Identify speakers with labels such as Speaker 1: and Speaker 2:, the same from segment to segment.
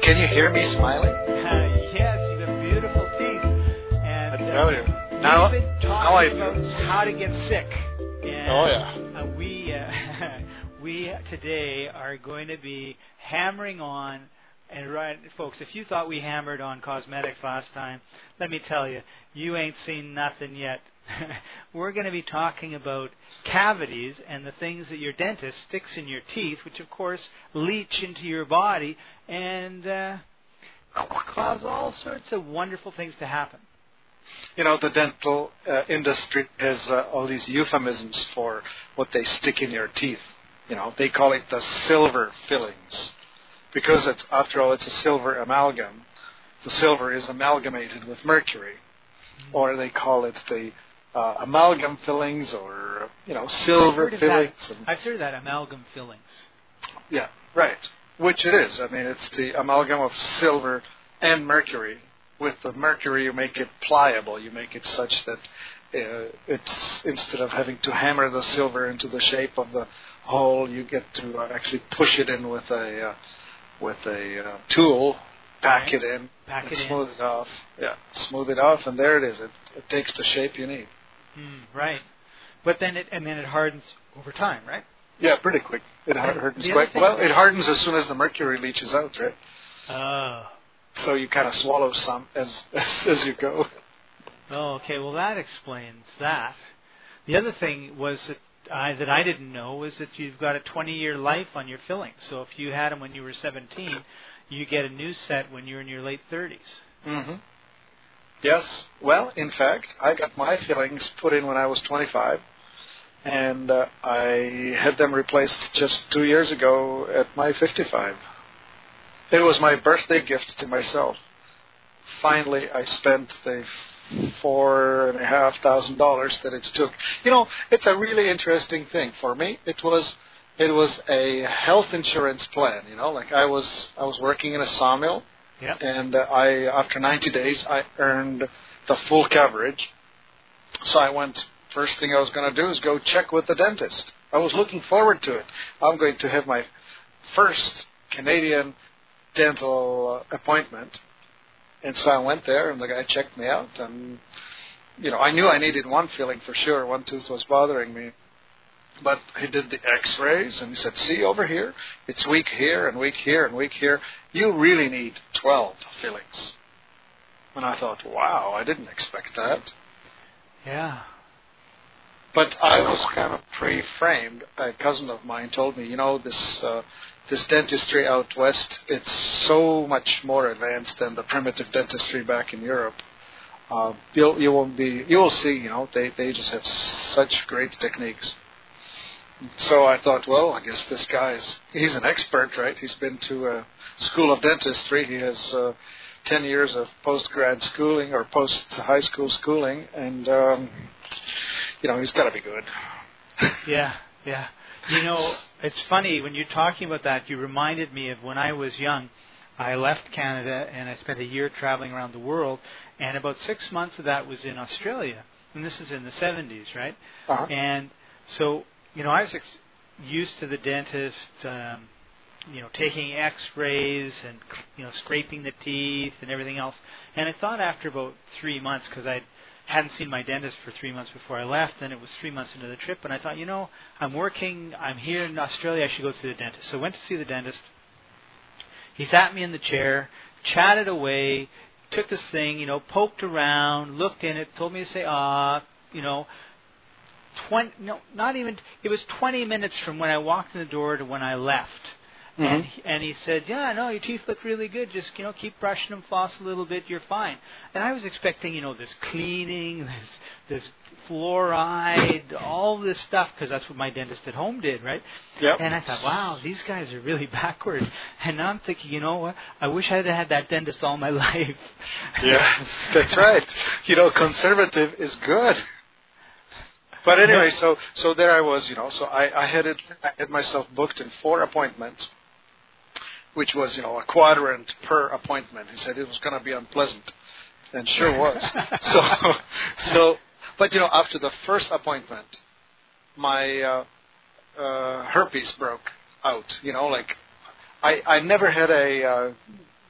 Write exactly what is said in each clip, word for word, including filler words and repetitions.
Speaker 1: can you hear me smiling?
Speaker 2: Uh, yes, you have beautiful teeth. And
Speaker 1: I tell you.
Speaker 2: uh,
Speaker 1: Now,
Speaker 2: we've been
Speaker 1: now I
Speaker 2: talking
Speaker 1: do.
Speaker 2: about how to get sick. And,
Speaker 1: Oh, yeah.
Speaker 2: Uh, we, uh, we today are going to be hammering on, and right, folks, if you thought we hammered on cosmetics last time, let me tell you, you ain't seen nothing yet. We're going to be talking about cavities and the things that your dentist sticks in your teeth, which of course leach into your body and uh, cause all sorts of wonderful things to happen.
Speaker 1: You know, the dental uh, industry has uh, all these euphemisms for what they stick in your teeth. You know, they call it the silver fillings because it's, after all, it's a silver amalgam. The silver is amalgamated with mercury, mm-hmm. or they call it the uh, amalgam fillings, or you know, silver
Speaker 2: I've
Speaker 1: fillings.
Speaker 2: And I've heard that amalgam fillings.
Speaker 1: Yeah, right. Which it is. I mean, it's the amalgam of silver and mercury. With the mercury, you make it pliable. You make it such that uh, it's instead of having to hammer the silver into the shape of the hole, you get to uh, actually push it in with a uh, with a uh, tool, pack
Speaker 2: okay.
Speaker 1: it in,
Speaker 2: pack
Speaker 1: and
Speaker 2: it
Speaker 1: smooth
Speaker 2: in.
Speaker 1: it off. Yeah, smooth it off, and there it is. It, it takes the shape you need.
Speaker 2: Mm, right, but then it and then it hardens over time, right?
Speaker 1: Yeah, pretty quick. It hardens
Speaker 2: the
Speaker 1: quite well. It hardens as soon as the mercury leaches out, right?
Speaker 2: Oh.
Speaker 1: So you kind of swallow some as as, as you go.
Speaker 2: Oh, okay. Well, that explains that. The other thing was that I, that I didn't know was that you've got a twenty-year life on your fillings. So if you had them when you were seventeen, you get a new set when you're in your late thirties.
Speaker 1: Mm-hmm. Yes. Well, in fact, I got my fillings put in when I was twenty-five, and uh, I had them replaced just two years ago at my fifty-five. It was my birthday gift to myself. Finally, I spent the four and a half thousand dollars that it took. You know, it's a really interesting thing for me. It was, it was a health insurance plan. You know, like I was, I was working in a sawmill,
Speaker 2: yep.
Speaker 1: and uh, I, after ninety days, I earned the full coverage. So I went. First thing I was going to do is go check with the dentist. I was looking forward to it. I'm going to have my first Canadian dental uh, appointment. And so I went there, and the guy checked me out, and, you know, I knew I needed one filling for sure. One tooth was bothering me. But he did the x-rays, and he said, see, over here, it's weak here, and weak here, and weak here. You really need twelve fillings. And I thought, wow, I didn't expect that.
Speaker 2: Yeah.
Speaker 1: But I was kind of pre-framed. A cousin of mine told me, you know, this uh, this dentistry out west, it's so much more advanced than the primitive dentistry back in Europe. Uh, you'll you won't be you will see, you know, they they just have such great techniques. So I thought, well, I guess this guy is he's an expert, right? He's been to a school of dentistry. He has uh, ten years of post-grad schooling or post-high school schooling, and um, you know, he's got to be good.
Speaker 2: Yeah, yeah. You know, it's funny, when you're talking about that, you reminded me of when I was young. I left Canada and I spent a year traveling around the world, and about six months of that was in Australia. And this is in the seventies, right?
Speaker 1: Uh-huh.
Speaker 2: And so, you know, I was ex- used to the dentist, um, you know, taking x-rays and, you know, scraping the teeth and everything else. And I thought after about three months, because I'd hadn't seen my dentist for three months before I left, and it was three months into the trip, and I thought, you know, I'm working, I'm here in Australia, I should go see the dentist. So I went to see the dentist. He sat me in the chair, chatted away, took this thing, you know, poked around, looked in it, told me to say, ah, you know, twenty, no, not even, it was twenty minutes from when I walked in the door to when I left. Mm-hmm. And, he, and he said, yeah, no, your teeth look really good. Just, you know, keep brushing them, floss a little bit, you're fine. And I was expecting, you know, this cleaning, this this fluoride, all this stuff, because that's what my dentist at home did, right?
Speaker 1: Yep.
Speaker 2: And I thought, wow, these guys are really backward. And now I'm thinking, you know what? I wish I'd had that dentist all my life.
Speaker 1: Yes, that's right. You know, conservative is good. But anyway, so so there I was, you know, so I, I had it, I had myself booked in four appointments, which was, you know, a quadrant per appointment. He said it was going to be unpleasant, and sure was. so, so, but you know, after the first appointment, my uh, uh, herpes broke out. You know, like I, I never had a uh,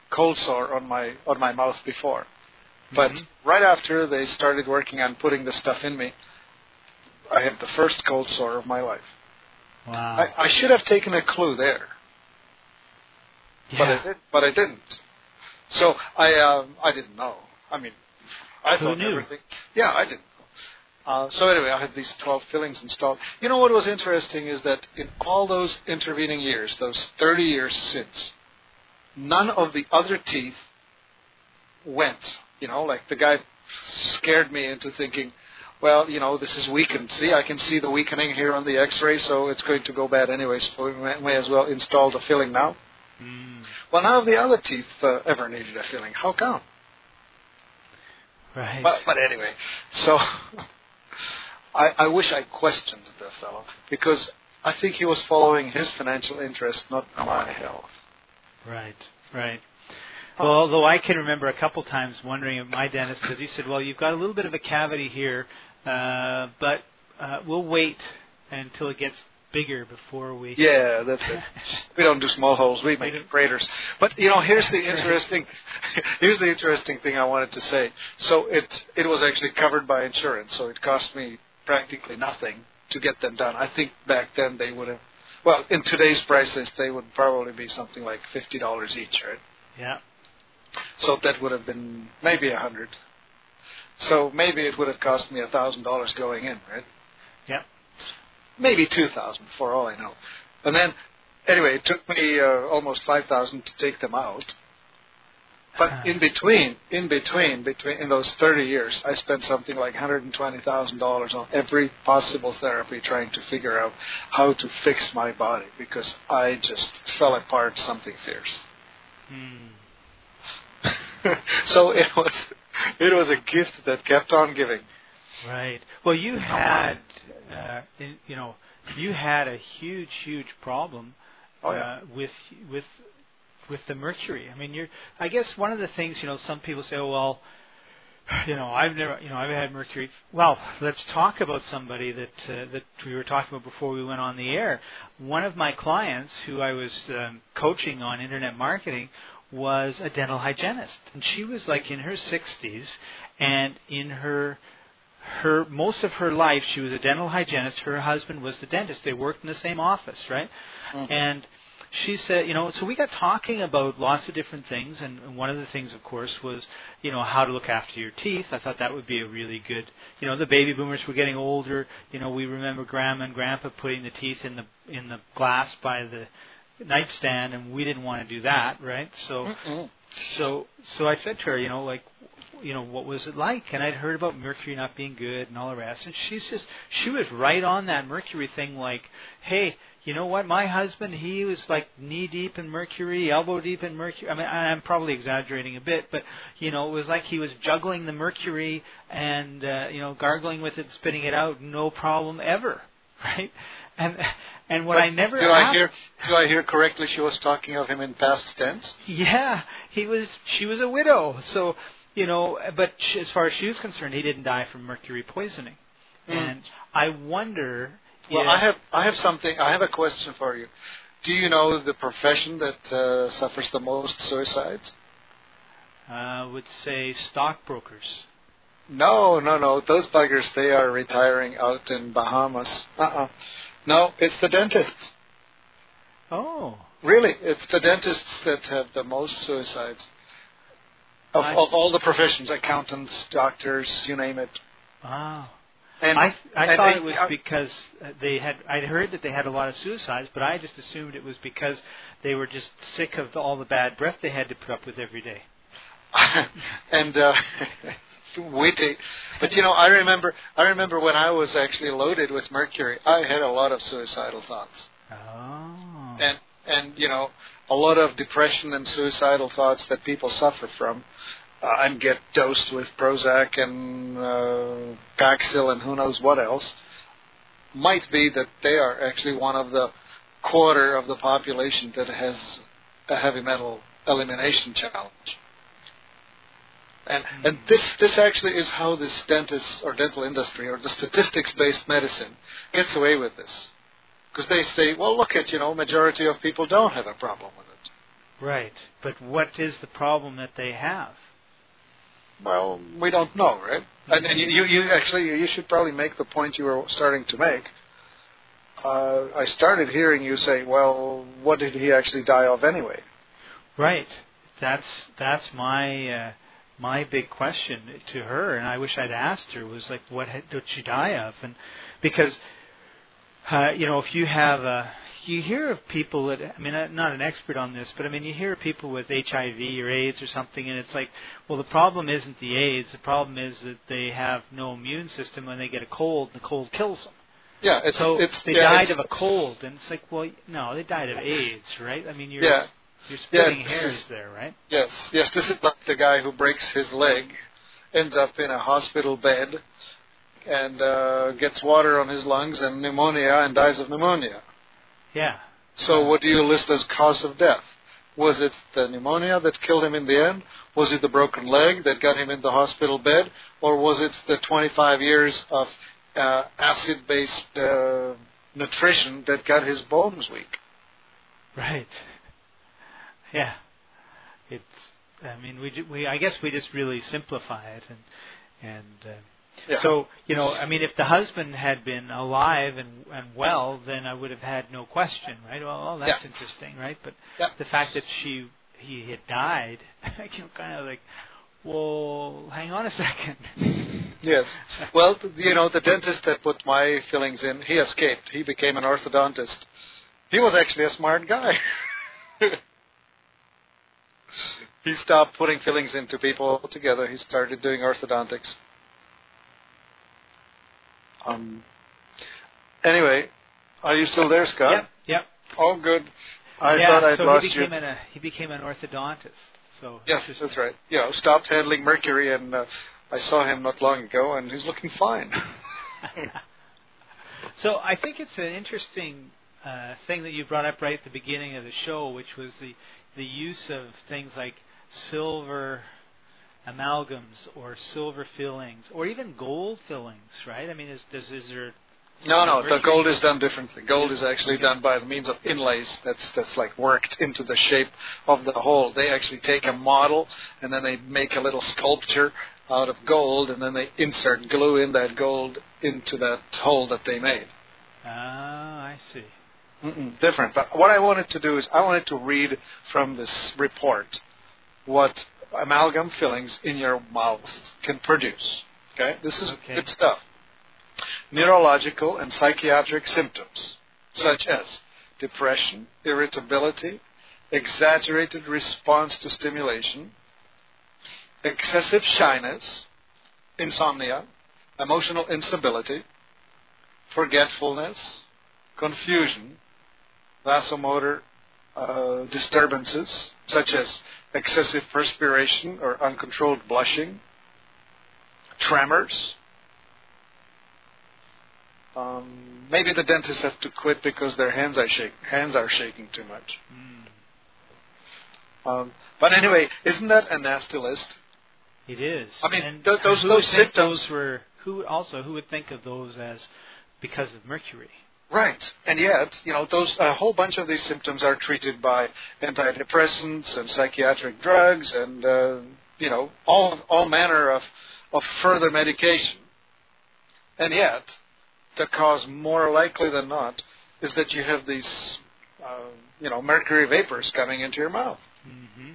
Speaker 1: cold sore on my on my mouth before. But
Speaker 2: Mm-hmm.
Speaker 1: right after they started working on putting the stuff in me, I had the first cold sore of my life.
Speaker 2: Wow.
Speaker 1: I, I should have taken a clue there,
Speaker 2: yeah.
Speaker 1: but I did, but I didn't. So I um, I didn't know. I mean, I
Speaker 2: Who
Speaker 1: thought
Speaker 2: knew?
Speaker 1: everything. Yeah, I didn't know. Uh, so anyway, I had these twelve fillings installed. You know what was interesting is that in all those intervening years, those thirty years since, none of the other teeth went. You know, like the guy scared me into thinking, well, you know, this is weakened. See, I can see the weakening here on the X-ray, so it's going to go bad anyway, so we may, may as well install the filling now.
Speaker 2: Mm.
Speaker 1: Well, none of the other teeth uh, ever needed a filling. How come?
Speaker 2: Right.
Speaker 1: But, but anyway, so I, I wish I questioned the fellow, because I think he was following his financial interest, not my health.
Speaker 2: Right, right. Well, although I can remember a couple times wondering at my dentist, because he said, well, you've got a little bit of a cavity here, uh, but uh, we'll wait until it gets bigger before we...
Speaker 1: Yeah, that's it. We don't do small holes, we make craters. But, you know, here's the interesting here's the interesting thing I wanted to say. So it it was actually covered by insurance, so it cost me practically nothing to get them done. I think back then they would have... Well, in today's prices, they would probably be something like fifty dollars each, right?
Speaker 2: Yeah.
Speaker 1: So that would have been maybe a hundred. So maybe it would have cost me a thousand dollars going in, right?
Speaker 2: Yeah.
Speaker 1: Maybe two thousand, for all I know. And then, anyway, it took me uh, almost five thousand to take them out. But in between, in between, between in those thirty years, I spent something like one hundred and twenty thousand dollars on every possible therapy, trying to figure out how to fix my body, because I just fell apart something fierce.
Speaker 2: Hmm.
Speaker 1: So it was it was a gift that kept on giving.
Speaker 2: Right. Well, you had, uh, in, you know, you had a huge, huge problem
Speaker 1: Oh, yeah.
Speaker 2: uh, with with with the mercury. I mean, you're. I guess one of the things, you know, some people say, oh, well, you know, I've never, you know, I've had mercury. Well, let's talk about somebody that uh, that we were talking about before we went on the air. One of my clients, who I was um, coaching on internet marketing, was a dental hygienist, and she was like in her sixties, and in her her most of her life she was a dental hygienist. Her husband was the dentist. They worked in the same office, right? Mm-hmm. And she said, you know, so we got talking about lots of different things, and one of the things, of course, was, you know, how to look after your teeth. I thought that would be a really good, you know, the baby boomers were getting older. You know, we remember Grandma and Grandpa putting the teeth in the in the glass by the nightstand, and we didn't want to do that, right? So, Mm-mm. so, so I said to her, you know, like, you know, what was it like? And I'd heard about mercury not being good and all the rest. And she's just, she was right on that mercury thing. Like, hey, you know what? My husband, he was like knee deep in mercury, elbow deep in mercury. I mean, I'm probably exaggerating a bit, but you know, it was like he was juggling the mercury and uh, you know, gargling with it, spitting it out, no problem ever, right? And and what
Speaker 1: but
Speaker 2: I never
Speaker 1: do
Speaker 2: asked,
Speaker 1: I hear do I hear correctly? She was talking of him in past tense.
Speaker 2: Yeah, he was. She was a widow, so you know. But she, as far as she was concerned, he didn't die from mercury poisoning. Mm. And I wonder.
Speaker 1: Well,
Speaker 2: if,
Speaker 1: I have I have something. I have a question for you. Do you know the profession that uh, suffers the most suicides?
Speaker 2: I would say stockbrokers.
Speaker 1: No, no, no. Those buggers, they are retiring out in Bahamas. Uh-uh. No, it's the dentists.
Speaker 2: Oh.
Speaker 1: Really, it's the dentists that have the most suicides. Of,
Speaker 2: I,
Speaker 1: of all the professions, accountants, doctors, you name it.
Speaker 2: Wow.
Speaker 1: And,
Speaker 2: I I
Speaker 1: and,
Speaker 2: thought
Speaker 1: and,
Speaker 2: it was
Speaker 1: uh,
Speaker 2: because they had. I'd heard that they had a lot of suicides, but I just assumed it was because they were just sick of the, all the bad breath they had to put up with every day.
Speaker 1: and uh, witty, but you know, I remember. I remember when I was actually loaded with mercury, I had a lot of suicidal thoughts.
Speaker 2: Oh.
Speaker 1: And and you know, a lot of depression and suicidal thoughts that people suffer from. Uh, and get dosed with Prozac and uh, Paxil and who knows what else, might be that they are actually one of the quarter of the population that has a heavy metal elimination challenge. And mm-hmm. and this this actually is how this dentist or dental industry or the statistics-based medicine gets away with this. Because they say, well, look at, you know, majority of people don't have a problem with it.
Speaker 2: Right. But what is the problem that they have?
Speaker 1: Well, we don't know, right? And, and you, you, you actually, you should probably make the point you were starting to make. Uh, I started hearing you say, well, what did he actually die of anyway?
Speaker 2: Right. That's that's my uh, my big question to her, and I wish I'd asked her, was like, what did she die of? And because, uh, you know, if you have a, you hear of people that, I mean, I'm not an expert on this, but I mean, you hear of people with H I V or AIDS or something, and it's like, well, the problem isn't the AIDS, the problem is that they have no immune system. When they get a cold, the cold kills them.
Speaker 1: Yeah, it's,
Speaker 2: so
Speaker 1: it's,
Speaker 2: they
Speaker 1: yeah,
Speaker 2: died
Speaker 1: it's,
Speaker 2: of a cold, and it's like, well, no, they died of AIDS, right? I mean, you're
Speaker 1: yeah.
Speaker 2: you're splitting
Speaker 1: yeah,
Speaker 2: hairs
Speaker 1: is,
Speaker 2: there, right?
Speaker 1: Yes, yes. This is like the guy who breaks his leg, ends up in a hospital bed, and uh, gets water on his lungs and pneumonia, and dies of pneumonia.
Speaker 2: Yeah.
Speaker 1: So,
Speaker 2: uh,
Speaker 1: what do you list as cause of death? Was it the pneumonia that killed him in the end? Was it the broken leg that got him in the hospital bed? Or was it the twenty-five years of uh, acid-based uh, nutrition that got his bones weak?
Speaker 2: Right. Yeah. It's. I mean, we we. I guess we just really simplify it, and and. Uh,
Speaker 1: yeah.
Speaker 2: So, you know, I mean, if the husband had been alive and and well, then I would have had no question, right? Well, oh, that's
Speaker 1: yeah.
Speaker 2: interesting, right? But
Speaker 1: yeah.
Speaker 2: the fact that she he had died, you know, kind of like, well, hang on a second.
Speaker 1: Yes. Well, you know, the dentist that put my fillings in, he escaped. He became an orthodontist. He was actually a smart guy. He stopped putting fillings into people altogether. He started doing orthodontics. Um. Anyway, are you still there, Scott?
Speaker 2: Yep. Yep.
Speaker 1: Oh, good. I
Speaker 2: yeah,
Speaker 1: thought I'd
Speaker 2: so
Speaker 1: lost
Speaker 2: he became
Speaker 1: you.
Speaker 2: An, a, he became an orthodontist. So
Speaker 1: yes, that's right. You know, stopped handling mercury, and uh, I saw him not long ago, and he's looking fine.
Speaker 2: So I think it's an interesting uh, thing that you brought up right at the beginning of the show, which was the the use of things like silver amalgams or silver fillings or even gold fillings, right? I mean, is does is there?
Speaker 1: No, no. The gold is done differently. Gold is actually
Speaker 2: okay.
Speaker 1: done by the means of inlays. That's that's like worked into the shape of the hole. They actually take a model and then they make a little sculpture out of gold, and then they insert glue in that gold into that hole that they made.
Speaker 2: Ah, I see.
Speaker 1: Mm-mm, different. But what I wanted to do is I wanted to read from this report what amalgam fillings in your mouth can produce. Okay, this is
Speaker 2: okay.
Speaker 1: good stuff. Neurological and psychiatric symptoms such as depression, irritability, exaggerated response to stimulation, excessive shyness, insomnia, emotional instability, forgetfulness, confusion, vasomotor uh, disturbances such as excessive perspiration or uncontrolled blushing, tremors. Um, maybe the dentists have to quit because their hands are shaking. Hands are shaking too much. Mm. Um, but anyway, isn't that a nasty list?
Speaker 2: It is.
Speaker 1: I mean,
Speaker 2: and
Speaker 1: th- those
Speaker 2: who
Speaker 1: those symptoms
Speaker 2: those were. Who also who would think of those as because of mercury?
Speaker 1: Right, and yet, you know, those a whole bunch of these symptoms are treated by antidepressants and psychiatric drugs, and uh, you know, all all manner of of further medication, and yet. The cause, more likely than not, is that you have these, uh, you know, mercury vapors coming into your mouth.
Speaker 2: Mm-hmm.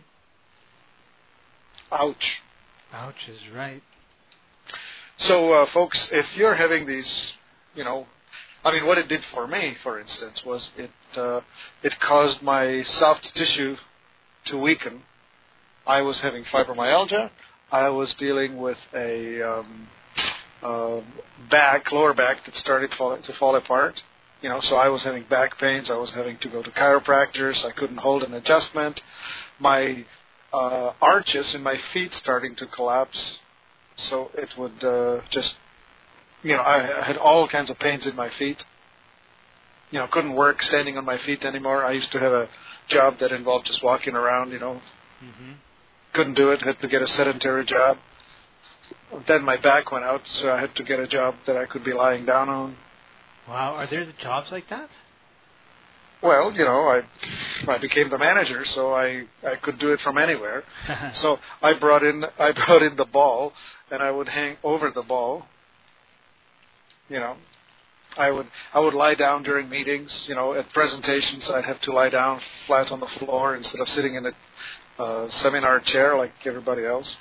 Speaker 1: Ouch.
Speaker 2: Ouch is right.
Speaker 1: So, uh, folks, if you're having these, you know, I mean, what it did for me, for instance, was it uh, it caused my soft tissue to weaken. I was having fibromyalgia. I was dealing with a um, Uh, back, lower back that started fall, to fall apart. You know, so I was having back pains. I was having to go to chiropractors. I couldn't hold an adjustment. My uh, arches in my feet starting to collapse. So it would uh, just, you know, I, I had all kinds of pains in my feet. You know, couldn't work standing on my feet anymore. I used to have a job that involved just walking around, you know. Mm-hmm. Couldn't do it. Had to get a sedentary job. Then my back went out, so I had to get a job that I could be lying down on.
Speaker 2: Wow, are there jobs like that?
Speaker 1: Well, you know, I I became the manager, so I, I could do it from anywhere. So I brought in I brought in the ball, and I would hang over the ball. You know, I would I would lie down during meetings. You know, at presentations, I'd have to lie down flat on the floor instead of sitting in a uh, seminar chair like everybody else.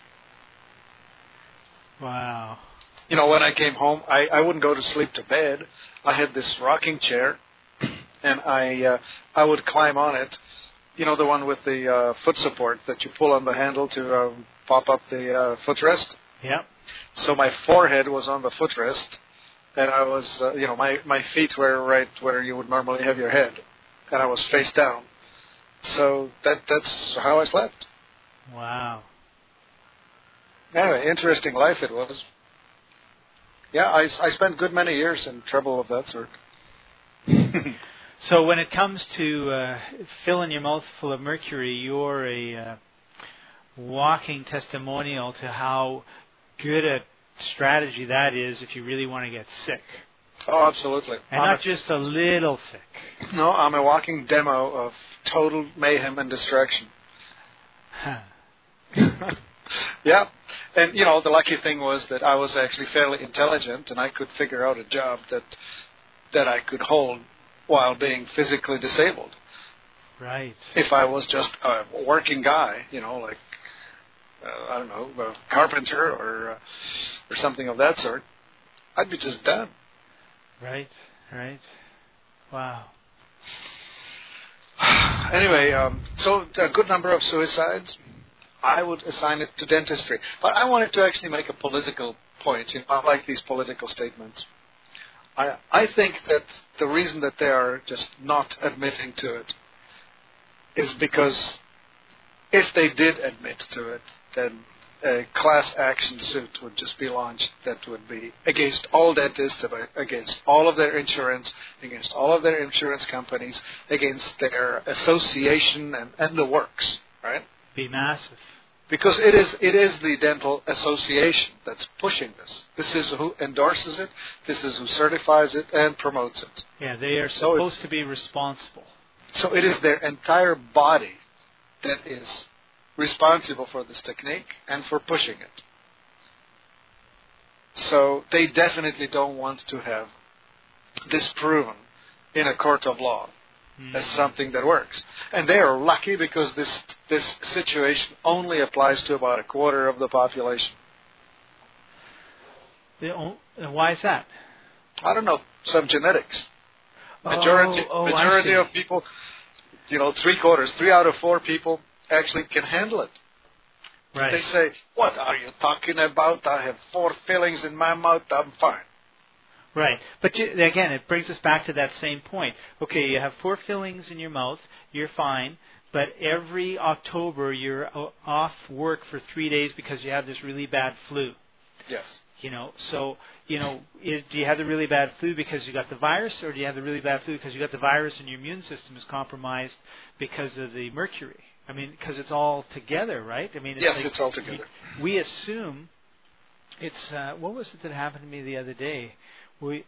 Speaker 2: Wow.
Speaker 1: You know, when I came home, I, I wouldn't go to sleep to bed. I had this rocking chair, and I uh, I would climb on it. You know, the one with the uh, foot support that you pull on the handle to uh, pop up the uh, footrest?
Speaker 2: Yep.
Speaker 1: So my forehead was on the footrest, and I was, uh, you know, my, my feet were right where you would normally have your head, and I was face down. So that that's how I slept.
Speaker 2: Wow.
Speaker 1: Anyway, interesting life it was. Yeah, I, I spent a good many years in trouble of that sort.
Speaker 2: So when it comes to uh, filling your mouth full of mercury, you're a uh, walking testimonial to how good a strategy that is if you really want to get sick.
Speaker 1: Oh, absolutely.
Speaker 2: And
Speaker 1: I'm
Speaker 2: not
Speaker 1: a,
Speaker 2: just a little sick.
Speaker 1: No, I'm a walking demo of total mayhem and distraction. Yeah. And, you know, the lucky thing was that I was actually fairly intelligent, and I could figure out a job that that I could hold while being physically disabled.
Speaker 2: Right.
Speaker 1: If I was just a working guy, you know, like, uh, I don't know, a carpenter or uh, or something of that sort, I'd be just done.
Speaker 2: Right, right. Wow.
Speaker 1: Anyway, um, so a good number of suicides. I would assign it to dentistry. But I wanted to actually make a political point. You know, I like these political statements. I I think that the reason that they are just not admitting to it is because if they did admit to it, then a class action suit would just be launched that would be against all dentists, against all of their insurance, against all of their insurance companies, against their association and, and the works, right?
Speaker 2: Be massive.
Speaker 1: Because it is it is the dental association that's pushing this. This is who endorses it. This is who certifies it and promotes it.
Speaker 2: Yeah, they are
Speaker 1: So
Speaker 2: supposed to be responsible.
Speaker 1: So it is their entire body that is responsible for this technique and for pushing it. So they definitely don't want to have this proven in a court of law mm-hmm. as something that works. And they are lucky because this this situation only applies to about a quarter of the population.
Speaker 2: And why is that?
Speaker 1: I don't know, some genetics. Majority
Speaker 2: oh, oh,
Speaker 1: majority of people, you know, three quarters, three out of four people actually can handle it.
Speaker 2: Right.
Speaker 1: They say, what are you talking about? I have four fillings in my mouth, I'm fine.
Speaker 2: Right. But you, again, it brings us back to that same point. Okay, you have four fillings in your mouth, you're fine, but every October you're off work for three days because you have this really bad flu.
Speaker 1: Yes.
Speaker 2: You know, so, you know, is, do you have the really bad flu because you got the virus, or do you have the really bad flu because you got the virus and your immune system is compromised because of the mercury? I mean, because it's all together, right? I mean, it's
Speaker 1: yes,
Speaker 2: like
Speaker 1: it's all together.
Speaker 2: We, we assume it's, uh, what was it that happened to me the other day? We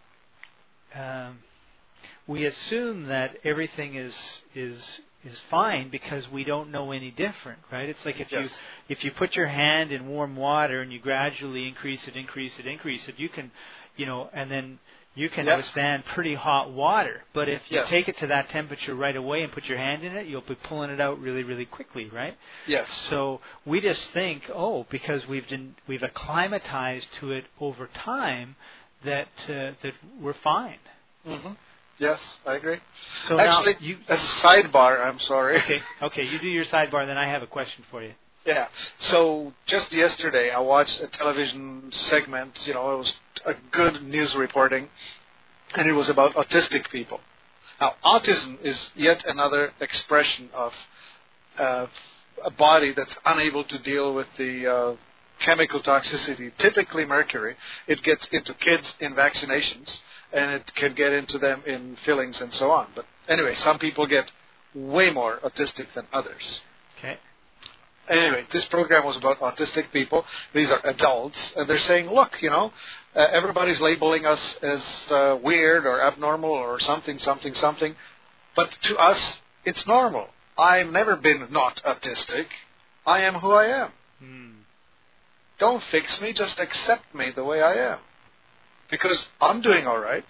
Speaker 2: um, we assume that everything is is is fine because we don't know any different, right? It's like if yes. you if you put your hand in warm water and you gradually increase it, increase it, increase it, you can, you know, and then you can yep. withstand pretty hot water. But if you yes. take it to that temperature right away and put your hand in it, you'll be pulling it out really, really quickly, right?
Speaker 1: Yes.
Speaker 2: So we just think, oh, because we've been, we've acclimatized to it over time, that uh, that we're fine.
Speaker 1: Mm-hmm. Yes, I agree.
Speaker 2: So
Speaker 1: actually,
Speaker 2: now you,
Speaker 1: as a sidebar, I'm sorry.
Speaker 2: Okay, okay, you do your sidebar, then I have a question for you.
Speaker 1: Yeah. So just yesterday, I watched a television segment. You know, it was a good news reporting, and it was about autistic people. Now, autism is yet another expression of uh, a body that's unable to deal with the uh, chemical toxicity, typically mercury. It gets into kids in vaccinations, and it can get into them in fillings and so on. But anyway, some people get way more autistic than others.
Speaker 2: Okay.
Speaker 1: Anyway, this program was about autistic people. These are adults, and they're saying, look, you know, uh, everybody's labeling us as uh, weird or abnormal or something, something, something. But to us, it's normal. I've never been not autistic. I am who I am.
Speaker 2: Hmm.
Speaker 1: Don't fix me, just accept me the way I am. Because I'm doing all right.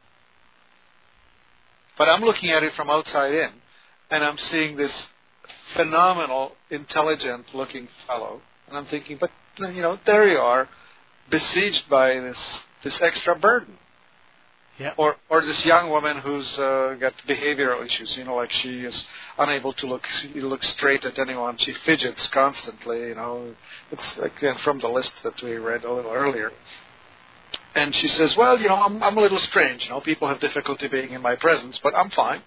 Speaker 1: But I'm looking at it from outside in, and I'm seeing this phenomenal, intelligent-looking fellow, and I'm thinking, but, you know, there you are, besieged by this this extra burden.
Speaker 2: Yeah.
Speaker 1: Or or this young woman who's uh, got behavioral issues, you know, like she is unable to look look straight at anyone. She fidgets constantly, you know. It's again from the list that we read a little earlier. And she says, well, you know, I'm, I'm a little strange. You know, people have difficulty being in my presence, but I'm fine.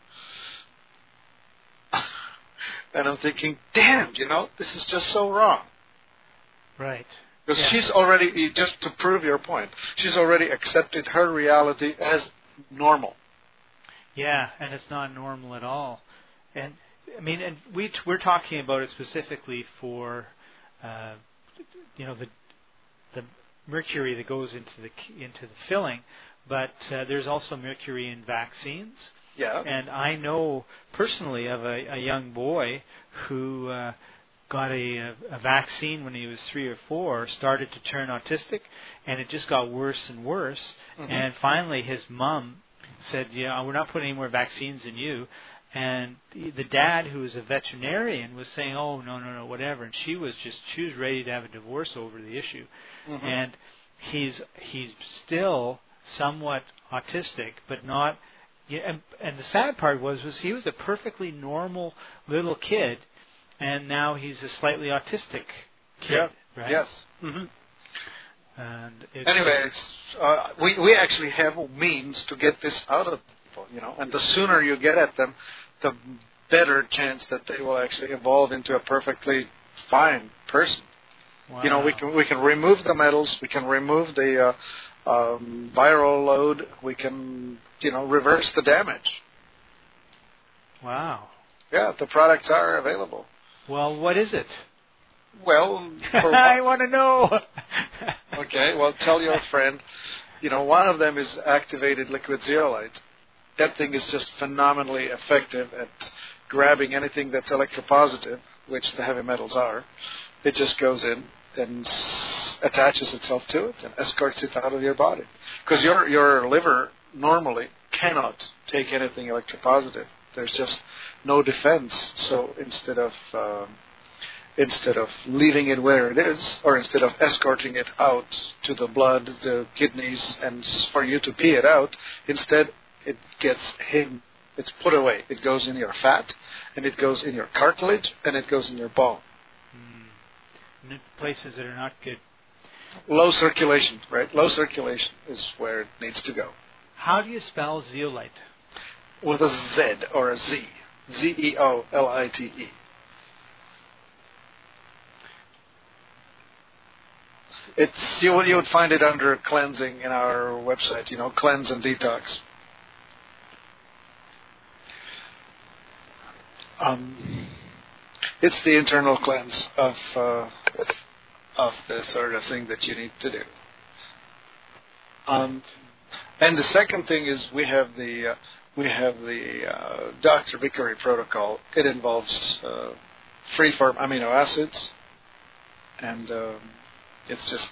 Speaker 1: And I'm thinking, damn, you know, this is just so wrong.
Speaker 2: Right.
Speaker 1: Because
Speaker 2: Yeah.
Speaker 1: she's already, just to prove your point, she's already accepted her reality as normal.
Speaker 2: Yeah, and it's not normal at all. And I mean, and we t- we're talking about it specifically for, uh, you know, the the mercury that goes into the into the filling, but uh, there's also mercury in vaccines.
Speaker 1: Yeah.
Speaker 2: And I know personally of a, a young boy who uh, got a, a vaccine when he was three or four, started to turn autistic, and it just got worse and worse.
Speaker 1: Mm-hmm.
Speaker 2: And finally, his mom said, "Yeah, we're not putting any more vaccines in you." And the dad, who was a veterinarian, was saying, "Oh, no, no, no, whatever." And she was just she was ready to have a divorce over the issue.
Speaker 1: Mm-hmm.
Speaker 2: And he's he's still somewhat autistic, but not. Yeah, and, and the sad part was was he was a perfectly normal little kid, and now he's a slightly autistic kid.
Speaker 1: Yeah.
Speaker 2: Right?
Speaker 1: Yes. Mm-hmm.
Speaker 2: And it's,
Speaker 1: Anyway, it's, uh, we we actually have means to get this out of people, you know. And the sooner you get at them, the better chance that they will actually evolve into a perfectly fine person.
Speaker 2: wow.
Speaker 1: You know, we can we can remove the metals, we can remove the uh, um, viral load, we can, you know, reverse the damage.
Speaker 2: Wow.
Speaker 1: Yeah, the products are available.
Speaker 2: Well, what is it?
Speaker 1: Well, for
Speaker 2: I
Speaker 1: what?
Speaker 2: want to know.
Speaker 1: Okay, well, tell your friend. You know, one of them is activated liquid zeolite. That thing is just phenomenally effective at grabbing anything that's electropositive, which the heavy metals are. It just goes in and s- attaches itself to it and escorts it out of your body. Because your your liver normally cannot take anything electropositive. There's just no defense. So instead of um, instead of leaving it where it is, or instead of escorting it out to the blood, the kidneys, and s- for you to pee it out, instead it gets hidden. It's put away. It goes in your fat, and it goes in your cartilage, and it goes in your bone.
Speaker 2: Hmm. In places that are not good.
Speaker 1: Low circulation, right? Low circulation is where it needs to go.
Speaker 2: How do you spell zeolite?
Speaker 1: With a Z or a Z. Z E O L I T E. It's you would you would find it under cleansing in our website, you know, cleanse and detox. Um, it's the internal cleanse of uh, of the sort of thing that you need to do. Um, and the second thing is we have the uh, we have the uh, Doctor Vickery protocol. It involves uh, free-form amino acids, and um, it's just,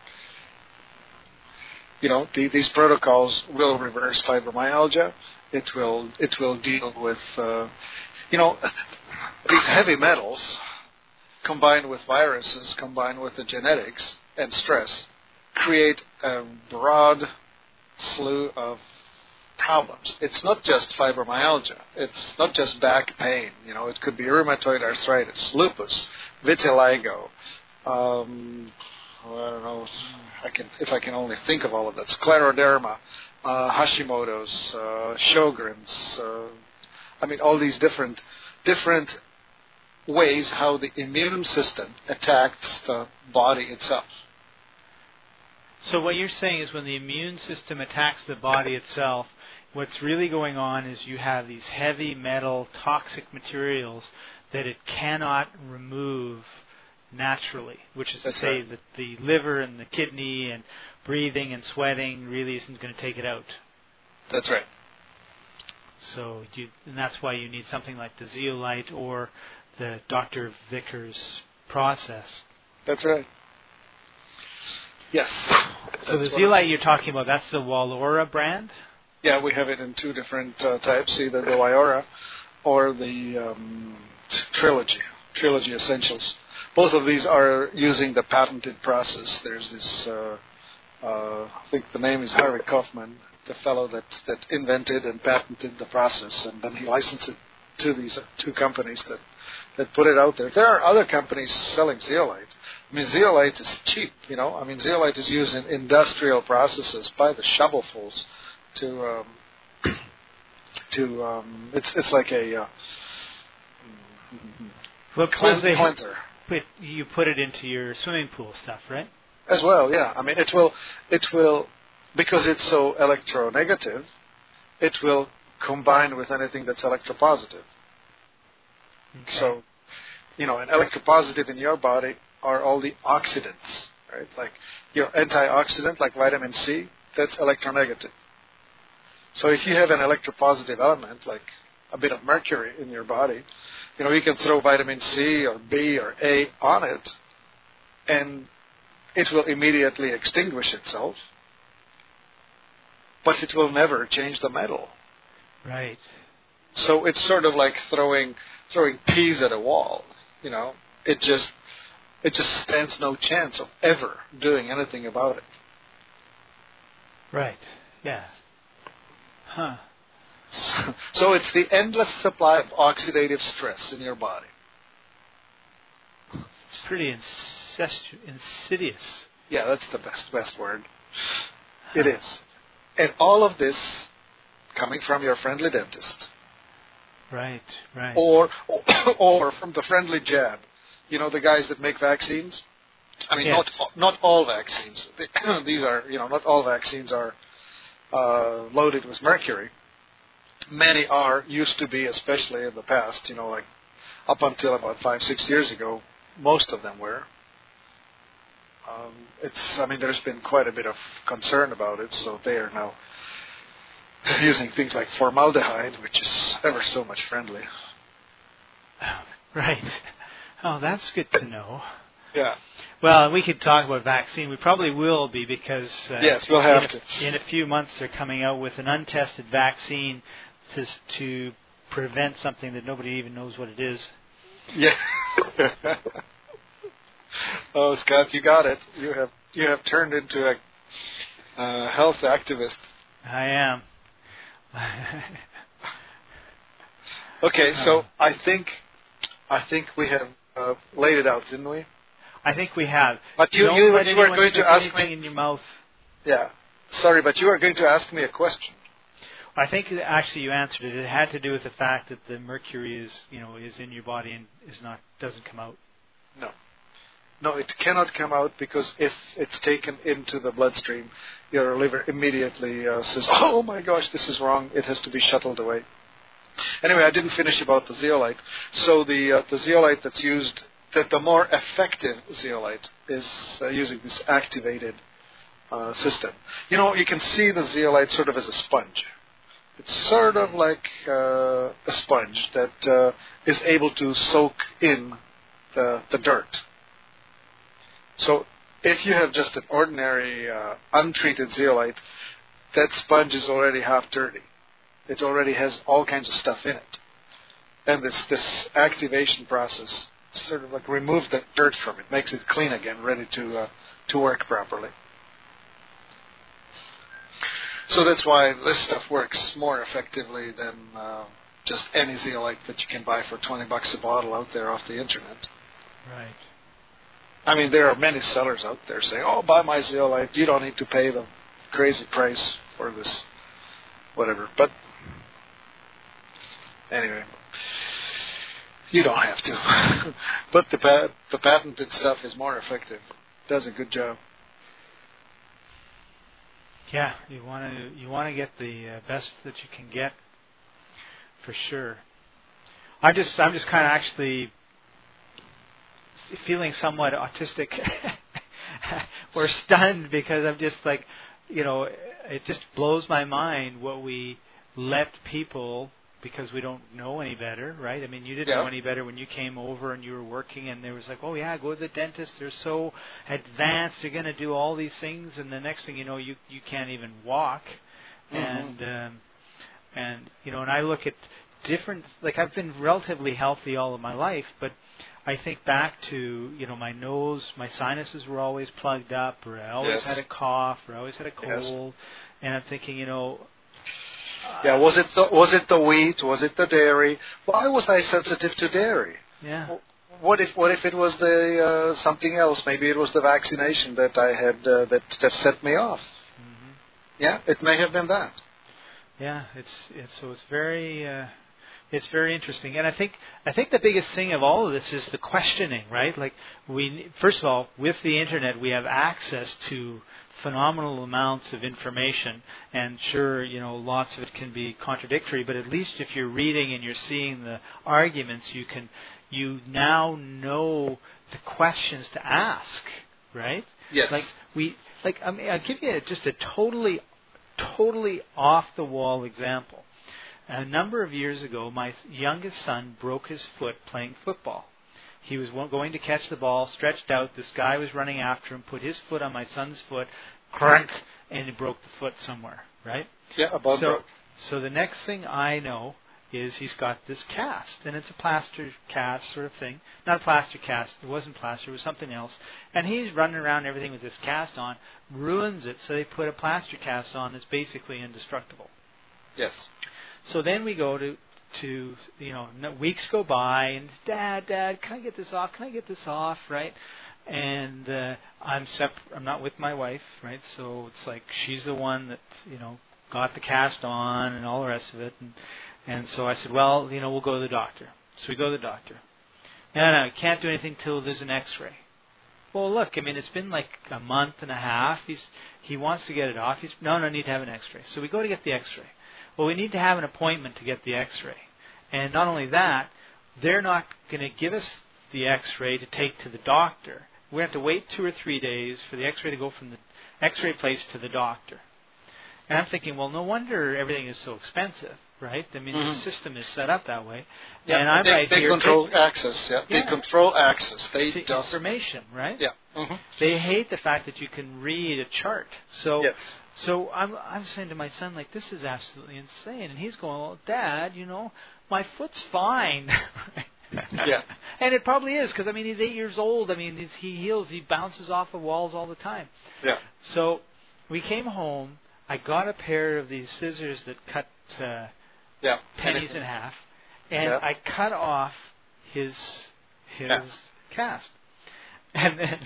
Speaker 1: you know, the, these protocols will reverse fibromyalgia. It will it will deal with, uh, you know, these heavy metals combined with viruses, combined with the genetics and stress, create a broad slew of problems. It's not just fibromyalgia. It's not just back pain. You know, it could be rheumatoid arthritis, lupus, vitiligo. Um, I don't know. I can, if I can only think of all of that. Scleroderma, uh, Hashimoto's, uh, Sjogren's. Uh, I mean, all these different, different ways how the immune system attacks the body itself.
Speaker 2: So what you're saying is when the immune system attacks the body itself, what's really going on is you have these heavy metal toxic materials that it cannot remove naturally, which is to
Speaker 1: That's
Speaker 2: say
Speaker 1: right.
Speaker 2: that the liver and the kidney and breathing and sweating really isn't going to take it out.
Speaker 1: That's right.
Speaker 2: So you, and that's why you need something like the zeolite or the Doctor Vickers process.
Speaker 1: That's right. Yes.
Speaker 2: So
Speaker 1: That's
Speaker 2: the zeolite you're talking about, that's the Wallora brand?
Speaker 1: Yeah, we have it in two different uh, types, either the Wyora or the um, Trilogy, Trilogy Essentials. Both of these are using the patented process. There's this, uh, uh, I think the name is Harvey Kaufman, the fellow that, that invented and patented the process, and then he licensed it to these two companies that, that put it out there. There are other companies selling zeolite. I mean, zeolite is cheap, you know. I mean, zeolite is used in industrial processes by the shovelfuls to, um, to um, it's it's like a uh,
Speaker 2: well,
Speaker 1: cleanse,
Speaker 2: they
Speaker 1: cleanser.
Speaker 2: Put, you put it into your swimming pool stuff, right?
Speaker 1: As well, yeah. I mean, it will, it will, because it's so electronegative, it will combine with anything that's electropositive. Okay. So, you know, an electropositive in your body are all the oxidants, right? Like your antioxidant, like vitamin C, that's electronegative. So if you have an electropositive element, like a bit of mercury in your body, you know, you can throw vitamin C or B or A on it, and it will immediately extinguish itself, but it will never change the metal.
Speaker 2: Right.
Speaker 1: So it's sort of like throwing throwing peas at a wall. You know, it just it just stands no chance of ever doing anything about it.
Speaker 2: Right. Yeah. Huh.
Speaker 1: So, so it's the endless supply of oxidative stress in your body.
Speaker 2: It's pretty incestu- insidious.
Speaker 1: Yeah, that's the best best word. Huh. It is. And all of this coming from your friendly dentist.
Speaker 2: Right, right.
Speaker 1: Or, or or from the friendly jab. You know, the guys that make vaccines? I mean,
Speaker 2: yes.
Speaker 1: not not all vaccines. These are, you know, not all vaccines are uh, loaded with mercury. Many are, used to be, especially in the past, you know, like up until about five, six years ago, most of them were. Um, it's, I mean, there's been quite a bit of concern about it, so they are now using things like formaldehyde, which is ever so much friendly.
Speaker 2: Right. Oh, that's good to know.
Speaker 1: Yeah.
Speaker 2: Well, we could talk about vaccine. We probably will be because uh,
Speaker 1: yes, we'll have
Speaker 2: in,
Speaker 1: to.
Speaker 2: A, in a few months they're coming out with an untested vaccine to to prevent something that nobody even knows what it is.
Speaker 1: Yeah. Oh, Scott, you got it. You have you have turned into a uh, health activist.
Speaker 2: I am.
Speaker 1: Okay, so I think I think we have uh, laid it out, didn't we?
Speaker 2: I think we have.
Speaker 1: But you,
Speaker 2: Don't
Speaker 1: you,
Speaker 2: let
Speaker 1: you were
Speaker 2: anyone
Speaker 1: going
Speaker 2: stick
Speaker 1: to ask
Speaker 2: anything
Speaker 1: me
Speaker 2: in your mouth.
Speaker 1: Yeah, sorry, but you were going to ask me a question.
Speaker 2: I think that actually you answered it. It had to do with the fact that the mercury is, you know, is in your body and is not doesn't come out.
Speaker 1: No, no, it cannot come out because if it's taken into the bloodstream, your liver immediately uh, says, "Oh my gosh, this is wrong." It has to be shuttled away. Anyway, I didn't finish about the zeolite. So the uh, the zeolite that's used, that the more effective zeolite is uh, using this activated uh, system. You know, you can see the zeolite sort of as a sponge. It's sort of like uh, a sponge that uh, is able to soak in the, the dirt. So if you have just an ordinary uh, untreated zeolite, that sponge is already half dirty. It already has all kinds of stuff in it. And this, this activation process sort of like removes the dirt from it, makes it clean again, ready to uh, to work properly. So that's why this stuff works more effectively than uh, just any zeolite that you can buy for twenty bucks a bottle out there off the internet.
Speaker 2: Right.
Speaker 1: I mean, there are many sellers out there saying, "Oh, buy my zeolite. You don't need to pay the crazy price for this, whatever." But anyway, you don't have to. But the pat- the patented stuff is more effective. Does a good job.
Speaker 2: Yeah, you want to you want to get the uh, best that you can get, for sure. I'm just I'm just kind of actually feeling somewhat autistic or stunned because I'm just like, you know, it just blows my mind what we let people, because we don't know any better, right? I mean, you didn't
Speaker 1: Yeah.
Speaker 2: know any better when you came over and you were working, and there was like, oh yeah, go to the dentist. They're so advanced. They're going to do all these things, and the next thing you know, you you can't even walk.
Speaker 1: Mm-hmm.
Speaker 2: And um, and you know, and I look at different. Like I've been relatively healthy all of my life, but I think back to, you know, my nose, my sinuses were always plugged up, or I always
Speaker 1: Yes.
Speaker 2: had a cough, or I always had a cold,
Speaker 1: Yes.
Speaker 2: and I'm thinking, you know.
Speaker 1: Yeah, was it the, was it the wheat? Was it the dairy? Why was I sensitive to dairy?
Speaker 2: Yeah.
Speaker 1: What if what if it was the uh, something else? Maybe it was the vaccination that I had uh, that that set me off.
Speaker 2: Mm-hmm.
Speaker 1: Yeah, it may have been that.
Speaker 2: Yeah, it's it's so it's very uh, it's very interesting, and I think I think the biggest thing of all of this is the questioning, right? Like we first of all, with the internet, we have access to phenomenal amounts of information, and sure, you know, lots of it can be contradictory, but at least if you're reading and you're seeing the arguments, you can you now know the questions to ask, right?
Speaker 1: Yes.
Speaker 2: Like we like I mean, I'll give you just a totally totally off the wall example. A number of years ago, my youngest son broke his foot playing football. He was going to catch the ball, stretched out. This guy was running after him, put his foot on my son's foot, crank, and he broke the foot somewhere, right?
Speaker 1: Yeah, above
Speaker 2: so,
Speaker 1: broke.
Speaker 2: so the next thing I know is he's got this cast, and it's a plaster cast sort of thing. Not a plaster cast. It wasn't plaster. It was something else. And he's running around and everything with this cast on, ruins it, so they put a plaster cast on that's basically indestructible.
Speaker 1: Yes.
Speaker 2: So then we go to, to you know, weeks go by, and Dad, Dad, can I get this off? Can I get this off? Right? And uh, I'm sep- I'm not with my wife, right? So it's like she's the one that, you know, got the cast on and all the rest of it. And, and so I said, well, you know, we'll go to the doctor. So we go to the doctor. No, no, can't do anything till there's an X-ray. Well, look, I mean, it's been like a month and a half. He's he wants to get it off. He's no, no, need to have an X-ray. So we go to get the X-ray. Well, we need to have an appointment to get the X-ray. And not only that, they're not going to give us the X-ray to take to the doctor. We have to wait two or three days for the X-ray to go from the X-ray place to the doctor. And I'm thinking, well, no wonder everything is so expensive, right? I mean,
Speaker 1: mm-hmm.
Speaker 2: the system is set up that way.
Speaker 1: Yeah,
Speaker 2: and I'm
Speaker 1: they,
Speaker 2: right
Speaker 1: they
Speaker 2: here.
Speaker 1: control
Speaker 2: they,
Speaker 1: access. Yeah,
Speaker 2: yeah,
Speaker 1: they control access. They
Speaker 2: to
Speaker 1: just
Speaker 2: information, right?
Speaker 1: Yeah. Mm-hmm.
Speaker 2: They hate the fact that you can read a chart. So.
Speaker 1: Yes.
Speaker 2: So I'm I'm saying to my son, like, this is absolutely insane. And he's going, well, Dad, you know, my foot's fine.
Speaker 1: Yeah.
Speaker 2: And it probably is, because, I mean, he's eight years old. I mean, he's, he heals. He bounces off of walls all the time.
Speaker 1: Yeah.
Speaker 2: So we came home. I got a pair of these scissors that cut uh,
Speaker 1: yeah.
Speaker 2: pennies
Speaker 1: Anything.
Speaker 2: in half. And
Speaker 1: Yeah.
Speaker 2: I cut off his his
Speaker 1: Cast.
Speaker 2: cast. And then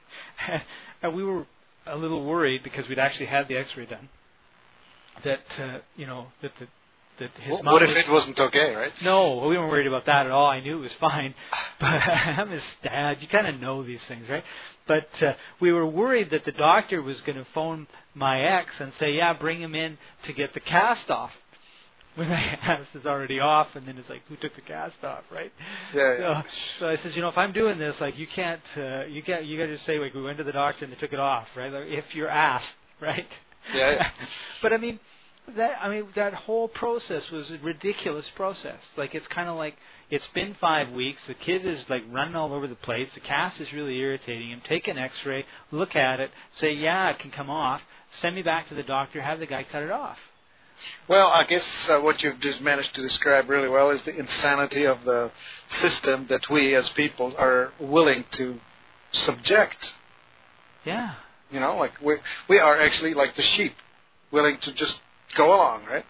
Speaker 2: and we were a little worried because we'd actually had the X-ray done. That uh, you know that the that his
Speaker 1: What,
Speaker 2: mom
Speaker 1: what if
Speaker 2: was,
Speaker 1: it wasn't okay, right?
Speaker 2: No, we weren't worried about that at all. I knew it was fine, but I'm his dad. You kind of know these things, right? But uh, we were worried that the doctor was going to phone my ex and say, "Yeah, bring him in to get the cast off." When my cast is already off, and then it's like, who took the cast off, right?
Speaker 1: Yeah. yeah.
Speaker 2: So, so I says, you know, if I'm doing this, like, you can't, uh, you can't, you got to just say, like, we went to the doctor and they took it off, right? Like, if you're asked, right?
Speaker 1: Yeah. yeah.
Speaker 2: But I mean, that I mean that whole process was a ridiculous process. Like, it's kind of like it's been five weeks. The kid is like running all over the place. The cast is really irritating him. Take an X-ray, look at it, say, yeah, it can come off. Send me back to the doctor. Have the guy cut it off.
Speaker 1: Well, I guess uh, what you've just managed to describe really well is the insanity of the system that we as people are willing to subject.
Speaker 2: Yeah.
Speaker 1: You know, like we we are actually like the sheep, willing to just go along, right?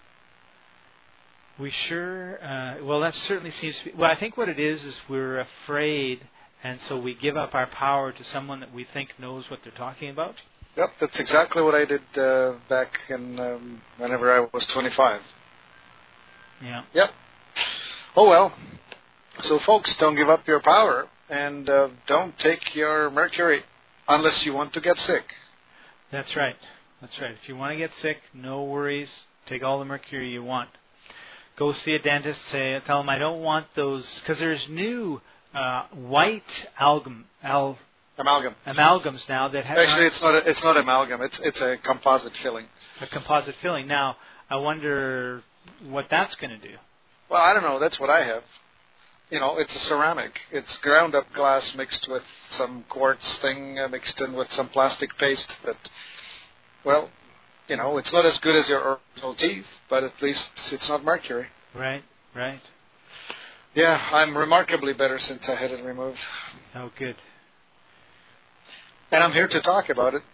Speaker 2: We sure, uh, well, that certainly seems to be, well, I think what it is is we're afraid, and so we give up our power to someone that we think knows what they're talking about.
Speaker 1: Yep, that's exactly what I did uh, back in um, whenever I was twenty-five.
Speaker 2: Yeah.
Speaker 1: Yep. Oh, well. So, folks, don't give up your power, and uh, don't take your mercury unless you want to get sick.
Speaker 2: That's right. That's right. If you want to get sick, no worries. Take all the mercury you want. Go see a dentist. Say, tell them I don't want those, because there's new uh, white algam, al,
Speaker 1: Amalgam.
Speaker 2: amalgams now that have
Speaker 1: Actually, it's not. A, it's not amalgam. It's it's a composite filling.
Speaker 2: a composite filling. Now, I wonder, what that's going to do.
Speaker 1: Well, I don't know. That's what I have. You know, it's a ceramic. It's ground up glass mixed with some quartz thing uh, mixed in with some plastic paste that, well, you know, it's not as good as your original teeth, but at least it's not mercury.
Speaker 2: Right, right.
Speaker 1: Yeah, I'm remarkably better since I had it removed.
Speaker 2: Oh, good.
Speaker 1: And I'm here to talk about it.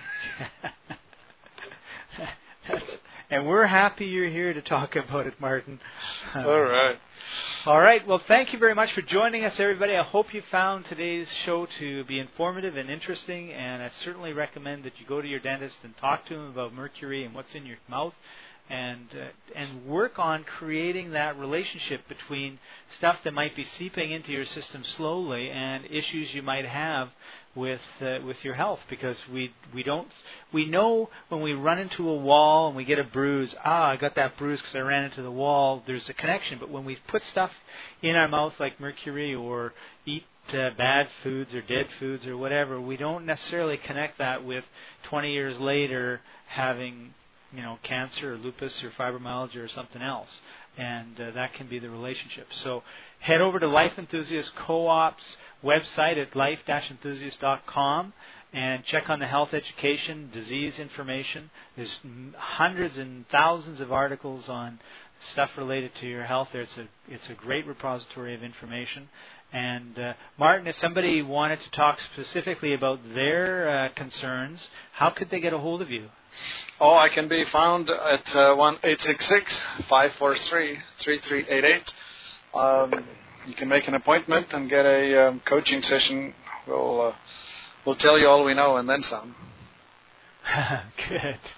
Speaker 2: And we're happy you're here to talk about it, Martin.
Speaker 1: All right.
Speaker 2: All right. Well, thank you very much for joining us, everybody. I hope you found today's show to be informative and interesting, and I certainly recommend that you go to your dentist and talk to him about mercury and what's in your mouth, and uh, and work on creating that relationship between stuff that might be seeping into your system slowly and issues you might have with uh, with your health, because we we don't we know when we run into a wall and we get a bruise, ah I got that bruise because I ran into the wall, there's a connection. But when we put stuff in our mouth like mercury or eat uh, bad foods or dead foods or whatever, we don't necessarily connect that with twenty years later having, you know, cancer or lupus or fibromyalgia or something else. And uh, that can be the relationship. So head over to Life Enthusiast Co-op's website at life dash enthusiast dot com and check on the health education, disease information. There's hundreds and thousands of articles on stuff related to your health there. It's a, it's a great repository of information. And uh, Martin, if somebody wanted to talk specifically about their uh, concerns, how could they get a hold of you?
Speaker 1: Oh, I can be found at uh, one eight six six, five four three, three three eight eight. Um, you can make an appointment and get a um, coaching session. We'll uh, we'll tell you all we know and then some.
Speaker 2: Good.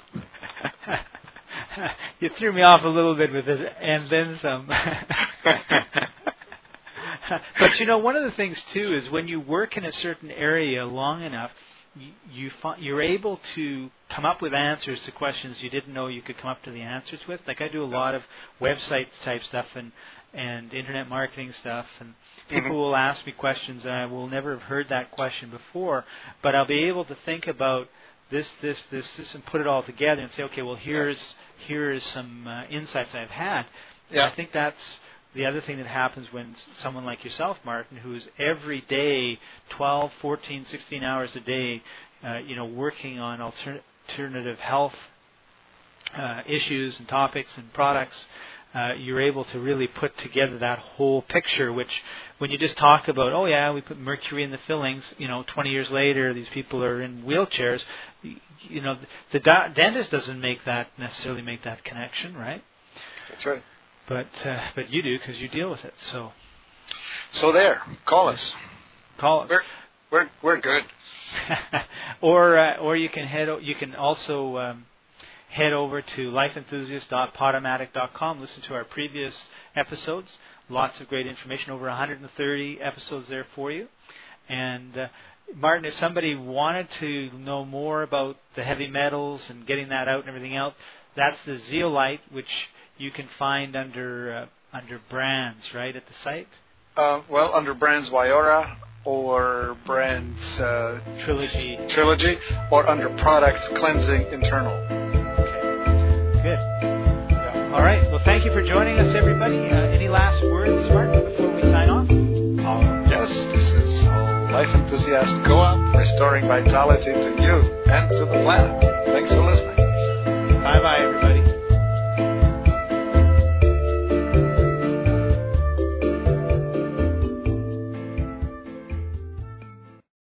Speaker 2: You threw me off a little bit with this and then some. But you know, one of the things too is when you work in a certain area long enough, you, you find, you're able to come up with answers to questions you didn't know you could come up to the answers with. Like I do a lot of website type stuff and and internet marketing stuff, and people mm-hmm. will ask me questions and I will never have heard that question before, but I'll be able to think about this, this, this, this, and put it all together and say, okay, well here's here is some uh, insights I've had.
Speaker 1: Yeah.
Speaker 2: And I think that's the other thing that happens when someone like yourself, Martin, who's every day, twelve, fourteen, sixteen hours a day, uh, you know, working on alter- alternative health uh, issues and topics and products, uh, you're able to really put together that whole picture, which when you just talk about, oh yeah, we put mercury in the fillings, you know, twenty years later, these people are in wheelchairs, you know, the do- dentist doesn't make that, necessarily make that connection, right?
Speaker 1: That's right.
Speaker 2: But uh, but you do, because you deal with it. So
Speaker 1: so there, call us.
Speaker 2: Call us.
Speaker 1: We're we're we're good.
Speaker 2: or uh, or you can head. O- you can also um, head over to life enthusiast dot podomatic dot com. Listen to our previous episodes. Lots of great information. Over one hundred thirty episodes there for you. And uh, Martin, if somebody wanted to know more about the heavy metals and getting that out and everything else, that's the zeolite, which you can find under uh, under brands, right, at the site?
Speaker 1: Uh, well, under brands Wyora or brands uh,
Speaker 2: Trilogy.
Speaker 1: Trilogy, or under products Cleansing Internal.
Speaker 2: Okay. Good. Yeah. All right. Well, thank you for joining us, everybody. Uh, any last words, Martin, before we sign off?
Speaker 1: Um, yes, this is Life Enthusiast Co-op, restoring vitality to you and to the planet. Thanks for listening.
Speaker 2: Bye-bye, everybody.